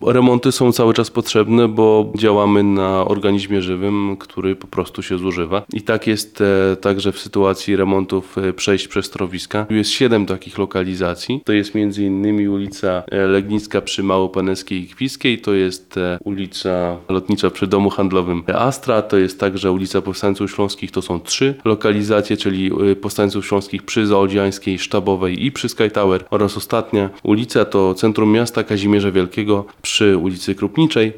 Remonty są cały czas potrzebne, bo działamy na organizmie żywym, który po prostu się zużywa. I tak jest także w sytuacji remontów przejść przez torowiska. Tu jest 7 takich lokalizacji. To jest m.in. ulica Legnicka przy Małopaneskiej i Kwiskiej, to jest ulica Lotnicza przy Domu Handlowym Astra, to jest także ulica Powstańców Śląskich, to są 3 lokalizacje, czyli Powstańców Śląskich przy Zaodziańskiej, Sztabowej i przy Sky Tower oraz ostatnia ulica to centrum miasta Kazimierza Wielkiego przy ulicy Krupniczej.